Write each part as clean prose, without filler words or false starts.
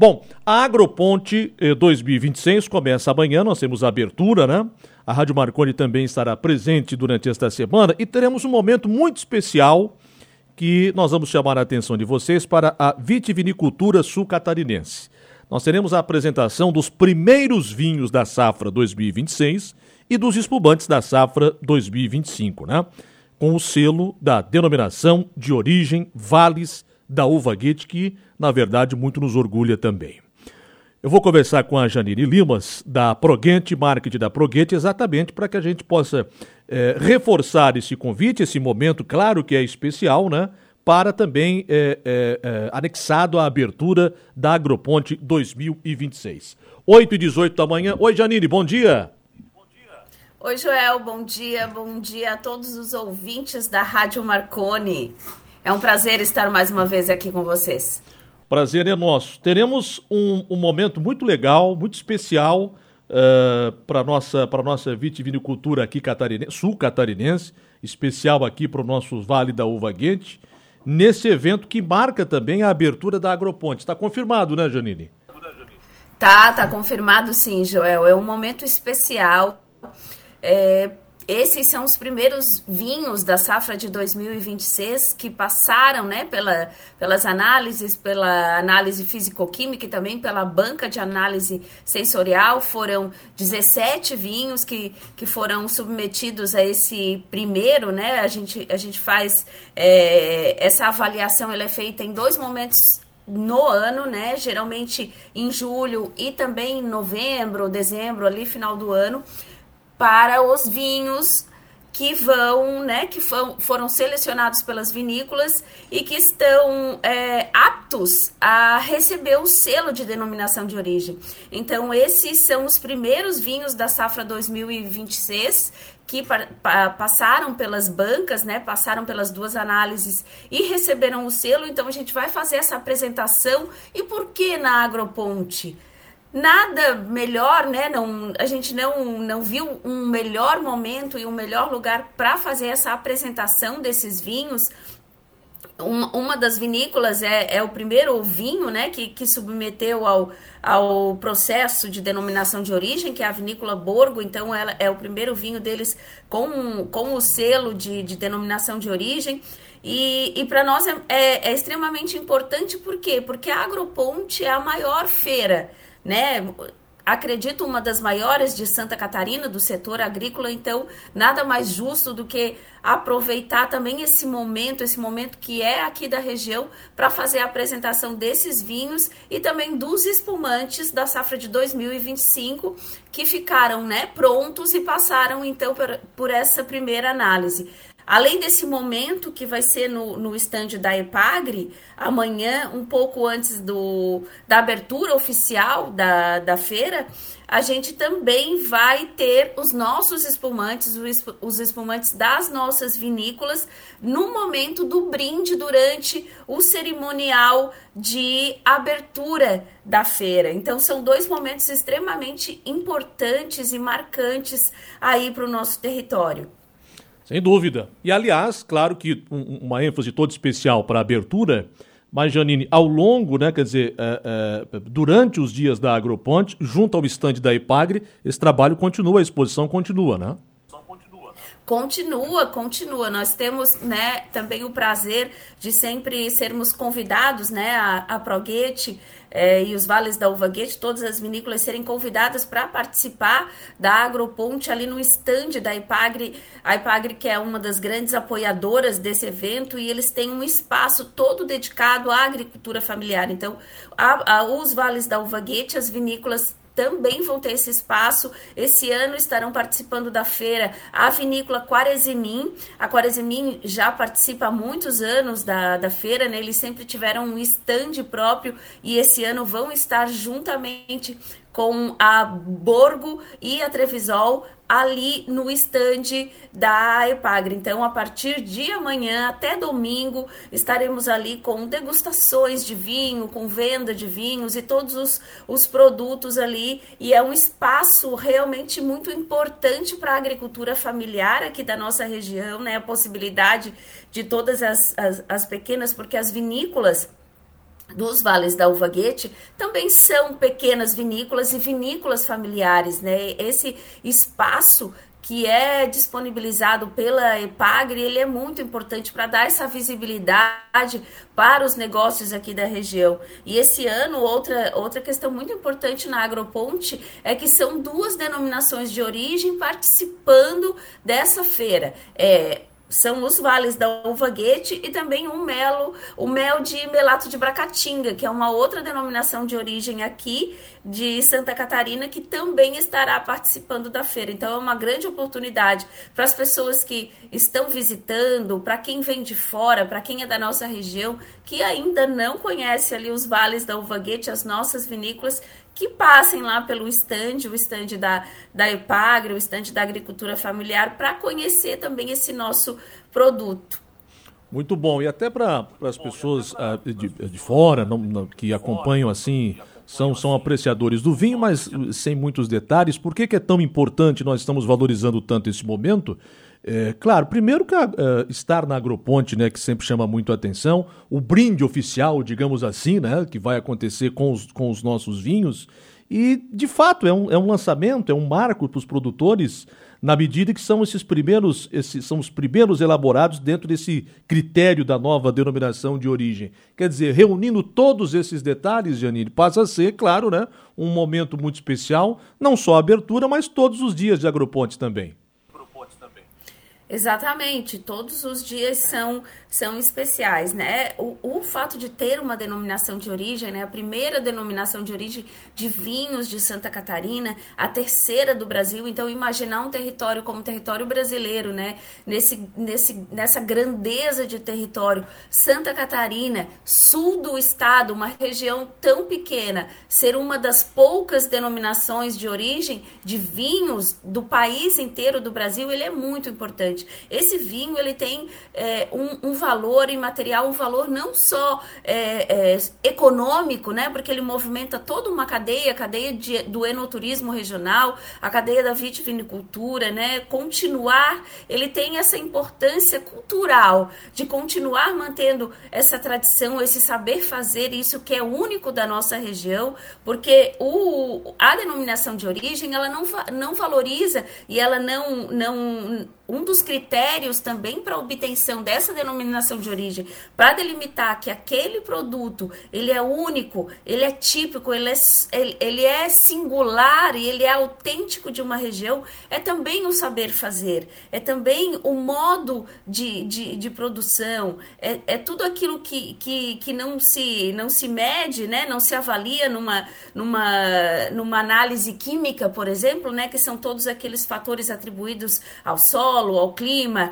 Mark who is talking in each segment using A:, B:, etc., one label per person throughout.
A: Bom, a Agroponte 2026 começa amanhã, nós temos a abertura, né? A Rádio Marconi também estará presente durante esta semana e teremos um momento muito especial que nós vamos chamar a atenção de vocês para a vitivinicultura sul-catarinense. Nós teremos a apresentação dos primeiros vinhos da safra 2026 e dos espumantes da safra 2025, né? Com o selo da denominação de origem Vales da Uva Guete, que, na verdade, muito nos orgulha também. Eu vou conversar com a Janine Limas, da Proguete, marketing da Proguete, exatamente para que a gente possa reforçar esse convite, esse momento, claro que é especial, né? Para também anexado à abertura da Agroponte 2026. 8h18 da manhã. Oi, Janine, bom dia.
B: Oi, Joel, bom dia a todos os ouvintes da Rádio Marconi. É um prazer estar mais uma vez aqui com vocês.
A: Prazer é nosso. Teremos um momento muito legal, muito especial para a nossa vitivinicultura aqui sul-catarinense, especial aqui para o nosso Vale da Uva Guete, nesse evento que marca também a abertura da Agroponte. Está confirmado, né, Janine?
B: Tá confirmado sim, Joel. É um momento especial. Esses são os primeiros vinhos da safra de 2026 que passaram, né, pelas análises, pela análise físico-química e também pela banca de análise sensorial. Foram 17 vinhos que foram submetidos a esse primeiro, né? A gente faz essa avaliação, ela é feita em 2 momentos no ano, né? Geralmente em julho e também em novembro, dezembro, ali final do ano, para os vinhos que foram selecionados pelas vinícolas e que estão aptos a receber o selo de denominação de origem. Então, esses são os primeiros vinhos da safra 2026 que passaram pelas bancas, né, passaram pelas 2 análises e receberam o selo. Então, a gente vai fazer essa apresentação. E por que na Agroponte? Nada melhor, né? A gente não viu um melhor momento e um melhor lugar para fazer essa apresentação desses vinhos. Uma das vinícolas é o primeiro vinho, né, que submeteu ao processo de denominação de origem, que é a vinícola Borgo. Então, ela é o primeiro vinho deles com o selo de denominação de origem. E para nós é extremamente importante. Por quê? Porque a Agroponte é a maior feira, né? Acredito uma das maiores de Santa Catarina, do setor agrícola. Então nada mais justo do que aproveitar também esse momento que é aqui da região, para fazer a apresentação desses vinhos e também dos espumantes da safra de 2025 que ficaram, né, prontos e passaram então por essa primeira análise. Além desse momento que vai ser no estande da EPAGRE, amanhã, um pouco antes da abertura oficial da feira, a gente também vai ter os nossos espumantes, os espumantes das nossas vinícolas, no momento do brinde, durante o cerimonial de abertura da feira. Então, são 2 momentos extremamente importantes e marcantes aí para o nosso território.
A: Sem dúvida. E, aliás, claro que uma ênfase toda especial para a abertura, mas, Janine, ao longo, né, quer dizer, durante os dias da Agroponte, junto ao estande da EPAGRE, esse trabalho continua, a exposição continua, né?
B: Continua. Nós temos, né, também o prazer de sempre sermos convidados, né, a Proguete e os Vales da Uva Guete, todas as vinícolas serem convidadas para participar da Agroponte ali no estande da EPAGRE. A EPAGRE, que é uma das grandes apoiadoras desse evento, e eles têm um espaço todo dedicado à agricultura familiar. Então, os Vales da Uva Guete, as vinícolas também vão ter esse espaço. Esse ano estarão participando da feira a vinícola Quarezimin. A Quarezimin já participa há muitos anos da feira, né? Eles sempre tiveram um stand próprio e esse ano vão estar juntamente com a Borgo e a Trevisol ali no estande da EPAGRE. Então, a partir de amanhã até domingo, estaremos ali com degustações de vinho, com venda de vinhos e todos os produtos ali. E é um espaço realmente muito importante para a agricultura familiar aqui da nossa região, né? A possibilidade de todas as pequenas, porque as vinícolas dos vales da Uva Guete também são pequenas vinícolas e vinícolas familiares, né? Esse espaço que é disponibilizado pela EPAGRE, ele é muito importante para dar essa visibilidade para os negócios aqui da região. E esse ano, outra questão muito importante na Agroponte é que são 2 denominações de origem participando dessa feira. São os vales da Uva Guete e também o mel de Melato de Bracatinga, que é uma outra denominação de origem aqui de Santa Catarina, que também estará participando da feira. Então é uma grande oportunidade para as pessoas que estão visitando, para quem vem de fora, para quem é da nossa região, que ainda não conhece ali os vales da Uva Guete, as nossas vinícolas, que passem lá pelo stand, o stand da EPAGRE, o stand da agricultura familiar, para conhecer também esse nosso produto.
A: Muito bom. E até para as pessoas de fora, que acompanham assim, são apreciadores do vinho, mas sem muitos detalhes, por que é tão importante nós estamos valorizando tanto esse momento? Claro, primeiro que estar na Agroponte, né, que sempre chama muito a atenção, o brinde oficial, digamos assim, né, que vai acontecer com os nossos vinhos, e de fato é um lançamento, é um marco para os produtores, na medida que são são os primeiros elaborados dentro desse critério da nova denominação de origem. Quer dizer, reunindo todos esses detalhes, Janine, passa a ser, claro, né, um momento muito especial, não só a abertura, mas todos os dias de Agroponte também.
B: Exatamente, todos os dias são especiais, né? O fato de ter uma denominação de origem, né? A primeira denominação de origem de vinhos de Santa Catarina, a terceira do Brasil, então imaginar um território como o território brasileiro, né? Nessa grandeza de território, Santa Catarina, sul do estado, uma região tão pequena, ser uma das poucas denominações de origem de vinhos do país inteiro do Brasil, ele é muito importante. Esse vinho, ele tem um valor imaterial, um valor não só econômico, né? Porque ele movimenta toda uma cadeia do enoturismo regional, a cadeia da vitivinicultura, né? Ele tem essa importância cultural de continuar mantendo essa tradição, esse saber fazer, isso que é único da nossa região, porque a denominação de origem, ela não valoriza e ela não um dos critérios também para a obtenção dessa denominação de origem, para delimitar que aquele produto, ele é único, ele é típico, ele é singular e ele é autêntico de uma região, é também o saber fazer, é também o modo de produção, é tudo aquilo que não se mede, né, não se avalia numa análise química, por exemplo, né, que são todos aqueles fatores atribuídos ao solo, ao clima,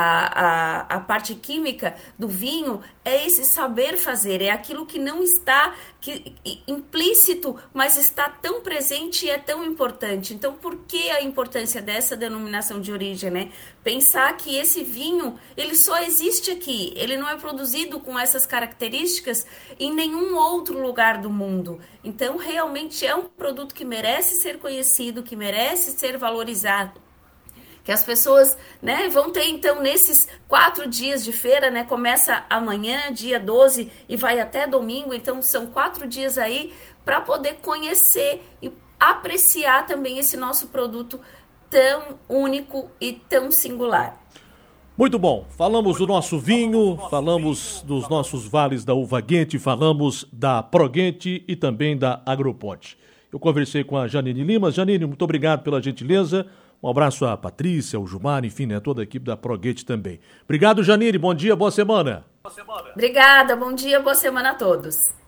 B: a parte química do vinho, é esse saber fazer, é aquilo que não está implícito, mas está tão presente e é tão importante. Então, por que a importância dessa denominação de origem, né? Pensar que esse vinho, ele só existe aqui, ele não é produzido com essas características em nenhum outro lugar do mundo. Então, realmente é um produto que merece ser conhecido, que merece ser valorizado. Que as pessoas, né, vão ter, então, nesses 4 dias de feira, né, começa amanhã, dia 12, e vai até domingo, então são 4 dias aí para poder conhecer e apreciar também esse nosso produto tão único e tão singular.
A: Muito bom, falamos do nosso vinho, falamos dos nossos vales da Uva Guete, falamos da Proguente e também da Agroponte. Eu conversei com a Janine Lima. Janine, muito obrigado pela gentileza. Um abraço à Patrícia, ao Gilmar, enfim, né, toda a equipe da Proguete também. Obrigado, Janine. Bom dia, boa semana.
B: Obrigada, bom dia, boa semana a todos.